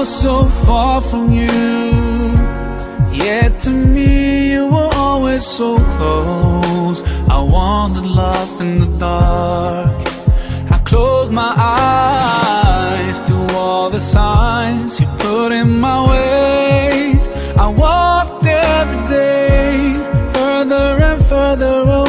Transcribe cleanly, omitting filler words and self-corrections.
was so far from you, yet to me you were always so close. I wandered lost in the dark. I closed my eyes to all the signs you put in my way. I walked every day further and further away.